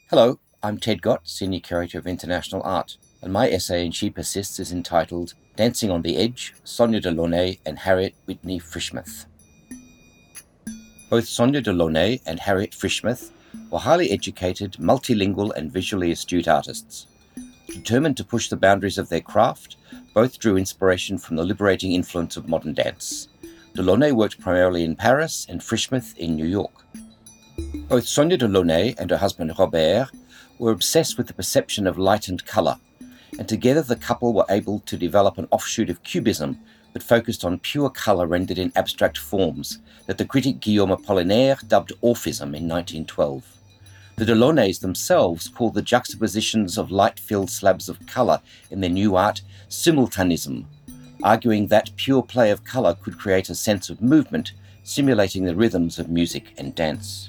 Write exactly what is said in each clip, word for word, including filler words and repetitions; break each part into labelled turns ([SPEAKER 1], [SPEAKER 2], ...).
[SPEAKER 1] Hello, I'm Ted Gott, Senior Curator of International Art, and my essay in She Persists is entitled Dancing on the Edge, Sonia Delaunay and Harriet Whitney Frischmuth. Both Sonia Delaunay and Harriet Frischmuth were highly educated, multilingual and visually astute artists. Determined to push the boundaries of their craft, both drew inspiration from the liberating influence of modern dance. Delaunay worked primarily in Paris and Frischmuth in New York. Both Sonia Delaunay and her husband Robert were obsessed with the perception of light and colour, and together the couple were able to develop an offshoot of Cubism that focused on pure colour rendered in abstract forms that the critic Guillaume Apollinaire dubbed Orphism in nineteen twelve. The Delaunays themselves called the juxtapositions of light-filled slabs of colour in their new art simultanism, arguing that pure play of colour could create a sense of movement, simulating the rhythms of music and dance.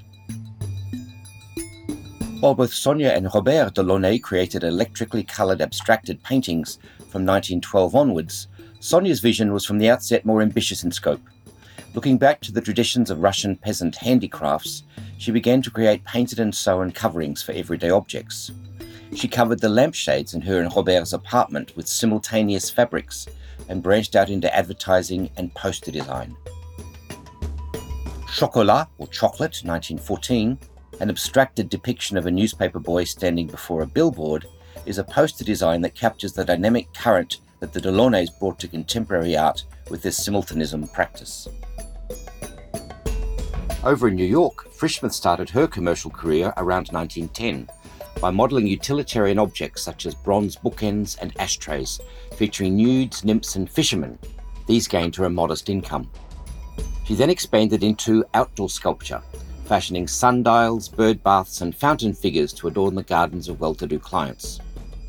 [SPEAKER 1] While both Sonia and Robert Delaunay created electrically coloured abstracted paintings from nineteen twelve onwards, Sonia's vision was from the outset more ambitious in scope. Looking back to the traditions of Russian peasant handicrafts, she began to create painted and sewn coverings for everyday objects. She covered the lampshades in her and Robert's apartment with simultaneous fabrics and branched out into advertising and poster design. Chocolat, or Chocolate, nineteen fourteen, an abstracted depiction of a newspaper boy standing before a billboard, is a poster design that captures the dynamic current that the Delaunays brought to contemporary art with this simultanism practice. Over in New York, Frischmuth started her commercial career around nineteen ten by modelling utilitarian objects such as bronze bookends and ashtrays, featuring nudes, nymphs and fishermen. These gained her a modest income. She then expanded into outdoor sculpture, fashioning sundials, bird baths and fountain figures to adorn the gardens of well-to-do clients.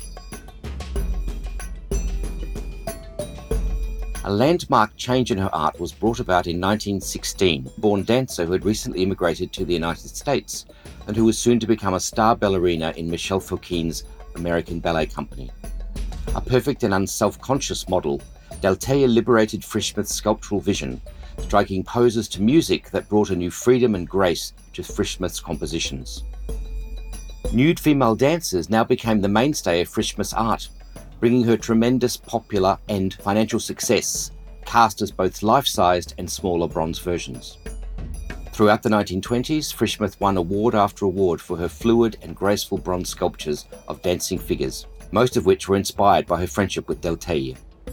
[SPEAKER 1] A landmark change in her art was brought about in nineteen sixteen, a born dancer who had recently immigrated to the United States and who was soon to become a star ballerina in Michel Fokines' American Ballet Company. A perfect and unself-conscious model, Delteia liberated Frischmuth's sculptural vision, striking poses to music that brought a new freedom and grace to Frischmuth's compositions. Nude female dancers now became the mainstay of Frischmuth's art, bringing her tremendous popular and financial success, cast as both life-sized and smaller bronze versions. Throughout the nineteen twenties, Frischmuth won award after award for her fluid and graceful bronze sculptures of dancing figures, most of which were inspired by her friendship with Delteia.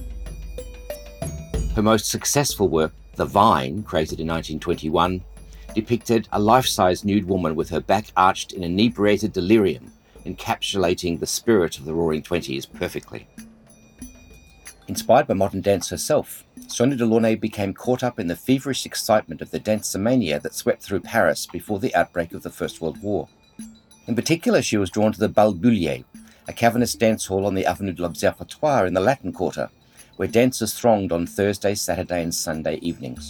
[SPEAKER 1] Her most successful work, The Vine, created in nineteen twenty-one, depicted a life-size nude woman with her back arched in inebriated delirium, encapsulating the spirit of the Roaring Twenties perfectly. Inspired by modern dance herself, Sonia Delaunay became caught up in the feverish excitement of the dancer-mania that swept through Paris before the outbreak of the First World War. In particular, she was drawn to the Bal Bullier, a cavernous dance hall on the Avenue de l'Observatoire in the Latin Quarter, where dancers thronged on Thursday, Saturday and Sunday evenings.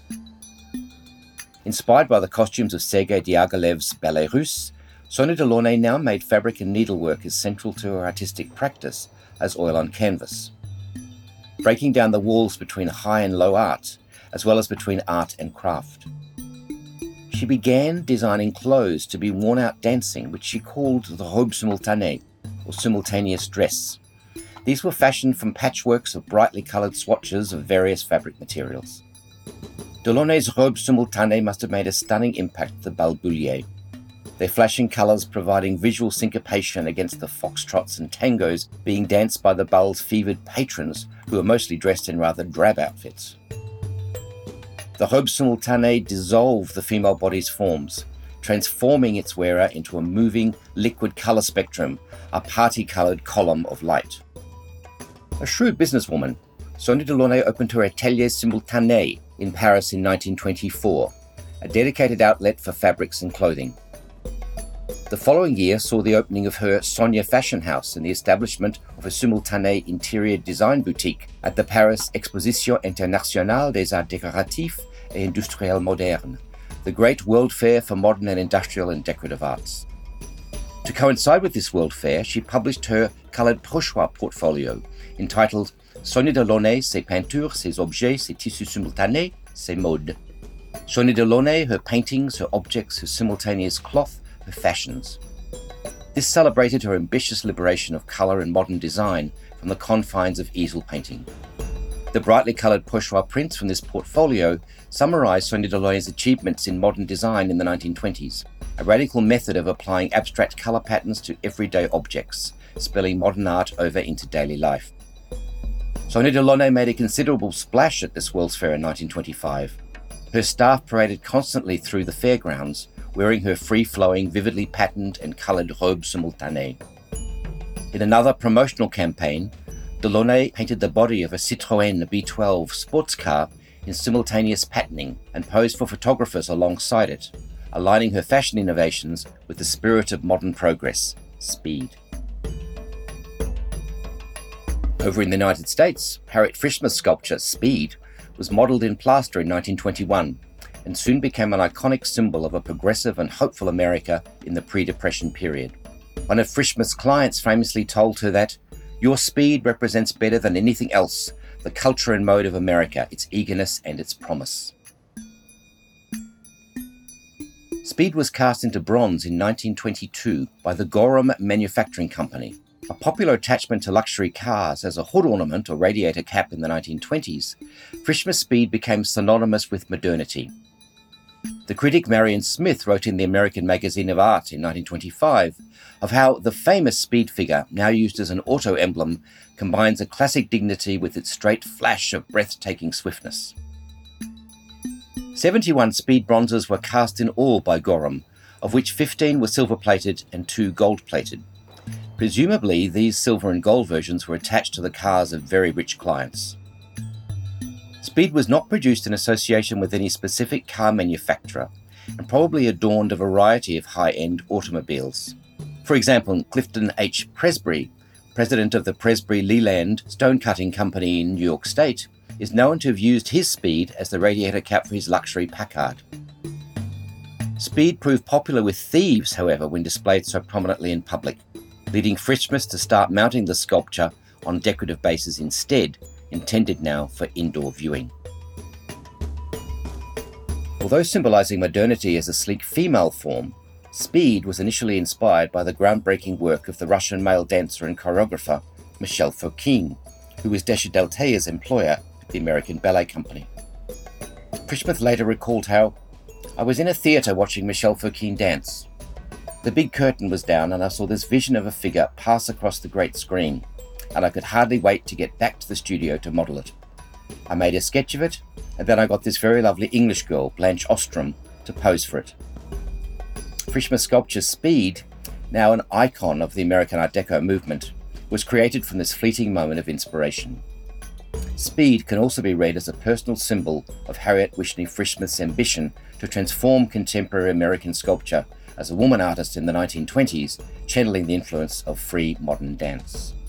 [SPEAKER 1] Inspired by the costumes of Sergei Diaghilev's Ballet Russe, Sonia Delaunay now made fabric and needlework as central to her artistic practice as oil on canvas, breaking down the walls between high and low art, as well as between art and craft. She began designing clothes to be worn out dancing, which she called the robe simultanée, or simultaneous dress. These were fashioned from patchworks of brightly coloured swatches of various fabric materials. Delaunay's robe simultanée must have made a stunning impact at the Bal Bullier, their flashing colours providing visual syncopation against the foxtrots and tangos being danced by the bal's fevered patrons, who were mostly dressed in rather drab outfits. The robe simultanée dissolved the female body's forms, transforming its wearer into a moving, liquid colour spectrum, a party-coloured column of light. A shrewd businesswoman, Sonia Delaunay opened her Atelier Simultané in Paris in nineteen twenty-four, a dedicated outlet for fabrics and clothing. The following year saw the opening of her Sonia Fashion House and the establishment of a simultané interior design boutique at the Paris Exposition Internationale des Arts Décoratifs et Industriels Modernes, the great World Fair for modern and industrial and decorative arts. To coincide with this World Fair, she published her coloured pochoir portfolio, entitled Sonia Delaunay, ses peintures, ses objets, ses tissus simultanés, ses modes. Sonia Delaunay, her paintings, her objects, her simultaneous cloth, her fashions. This celebrated her ambitious liberation of colour and modern design from the confines of easel painting. The brightly coloured pochoir prints from this portfolio summarise Sonia Delaunay's achievements in modern design in the nineteen twenties, a radical method of applying abstract colour patterns to everyday objects, spilling modern art over into daily life. Sonia Delaunay made a considerable splash at this World's Fair in nineteen twenty-five. Her staff paraded constantly through the fairgrounds, wearing her free-flowing, vividly patterned and coloured robe simultanée. In another promotional campaign, Delaunay painted the body of a Citroën B twelve sports car in simultaneous patterning and posed for photographers alongside it, aligning her fashion innovations with the spirit of modern progress, speed. Over in the United States, Harriet Frischma's sculpture, Speed, was modelled in plaster in nineteen twenty-one and soon became an iconic symbol of a progressive and hopeful America in the pre-Depression period. One of Frischma's clients famously told her that, "Your speed represents better than anything else the culture and mode of America, its eagerness and its promise." Speed was cast into bronze in nineteen twenty-two by the Gorham Manufacturing Company. A popular attachment to luxury cars as a hood ornament or radiator cap in the nineteen twenties, Frischma's Speed became synonymous with modernity. The critic Marion Smith wrote in the American Magazine of Art in nineteen twenty-five of how the famous Speed figure, now used as an auto emblem, combines a classic dignity with its straight flash of breathtaking swiftness. seventy-one Speed bronzes were cast in all by Gorham, of which fifteen were silver-plated and two gold-plated. Presumably, these silver and gold versions were attached to the cars of very rich clients. Speed was not produced in association with any specific car manufacturer and probably adorned a variety of high-end automobiles. For example, Clifton H. Presbury, president of the Presbury Leland Stone-Cutting Company in New York State, is known to have used his Speed as the radiator cap for his luxury Packard. Speed proved popular with thieves, however, when displayed so prominently in public, leading Frischma to start mounting the sculpture on decorative bases instead, intended now for indoor viewing. Although symbolising modernity as a sleek female form, Speed was initially inspired by the groundbreaking work of the Russian male dancer and choreographer Michel Fokine, who was Deschantel's employer at the American Ballet Company. Frischma later recalled how, "I was in a theatre watching Michel Fokine dance. The big curtain was down and I saw this vision of a figure pass across the great screen, and I could hardly wait to get back to the studio to model it. I made a sketch of it, and then I got this very lovely English girl, Blanche Ostrom, to pose for it." Frischma's sculpture Speed, now an icon of the American Art Deco movement, was created from this fleeting moment of inspiration. Speed can also be read as a personal symbol of Harriet Wishney Frischma's ambition to transform contemporary American sculpture as a woman artist in the nineteen twenties, channeling the influence of free modern dance.